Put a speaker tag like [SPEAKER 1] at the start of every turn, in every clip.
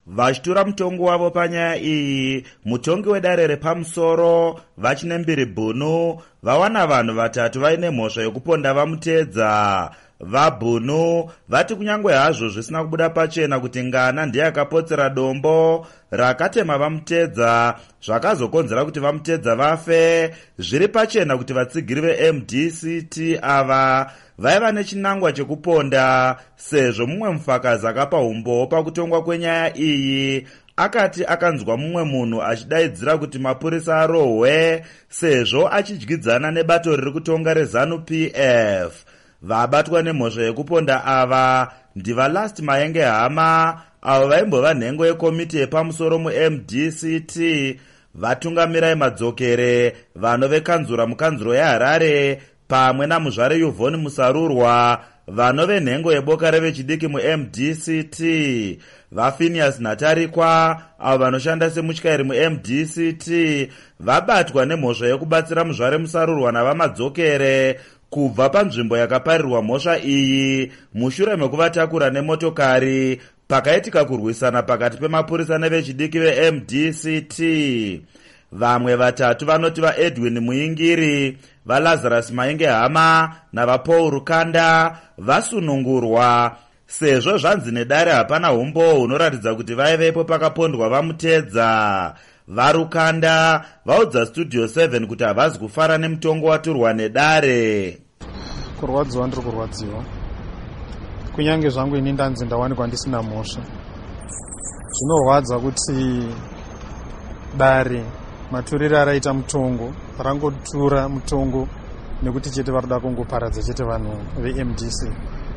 [SPEAKER 1] vachitura mutongo wavo panyaya iyi. Mutongi wedare repamusoro Vachinembiri Bunu vawana vanhu vatatu vaine mhosva yokuponda vamutedza. VaBunu vati kunyange hazvo zvisina kubuda pachena kuti Ngana ndiye akapotsera dombo rakatema vamutedza zvakazokonzera kuti vamutedza vafe, zviri pachena kuti vatsigiri veMDCT ava vaiva nechinangwa chekuponda, sezvo mumwe mufakazi akapa umbowo pakutongwa kwenyaya iyi akati akanzwa mumwe munhu achidaidzira kuti mapurisa arohwe sezvo achidyidzana nebato riri kutonga reZANU-PF. Vabatwa nemhosva yekuponda ava ndivaLast Mayenge Hama, avo vaimbova nhengo yekomiti yepamusoro muMDCT, vatungamiri Madzokere, vano vekanzura mukanzuro yeHarare, pamwe namuzvare Yvonne Musarurwa, vano venhengo yeboka revechidiki muMDCT, vaPhinias Natarikwa, avo vanoshanda semutyairi muMDCT, vabatwa nemhosva yekubatsira muzvare Musarurwa navaMadzokere kubva panzvimbo yakaparirwa mhosva iyi mushure mekuvatakura nemotokari pakaitika kurwisana pakati pemapurisa nevechidiki veMDCT. Vamwe vatatu vanoti vaEdwin Muingiri, vaLazarus Mayenge Hama navaPaul Rukanda vasunungurwa sezvo zvanzi nedare hapana umbowo hunoratidza kuti vaivepo pakapondwa vamutedza. VaRukanda vaudza Studio 7 kuti havazi kufara nemutongo waturwa nedare.
[SPEAKER 2] Kurwadziwa ndiri kurwadziwa, kunyange zvangu ini ndanzi ndawanikwa ndisina mhosva. Zvinorwadza kuti dare maturire araita mutongo rangotura mutongo nekuti chete varikuda kungoparadza chete vanhu veMDC.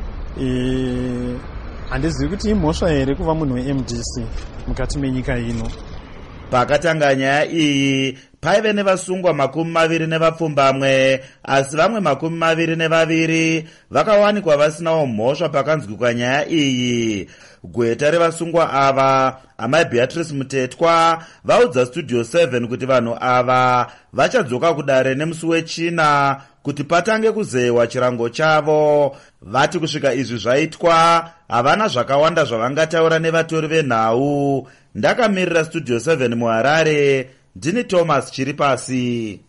[SPEAKER 2] Handizivi kuti imhosva here kuva munhu weMDC mukati menyika ino.
[SPEAKER 1] Pakatanga nyaya iyi paive nevasungwa 22, asi vamwe 22 vakawanikwa vasinawo mhosva pakanzwikwa nyaya iyi. Gweta revasungwa ava, amai Beatrice Mutetwa, vaudza Studio 7 kuti vanhu ava vachadzoka kudare nemusi weChina kuti patange kuzeyiwa chirango chavo. Vati kusvika izvi zvaitwa havana zvakawanda zvavangataura nevatori venhau. Ndakamirira Studio 7 muHarare, ndini Thomas Chiripasi.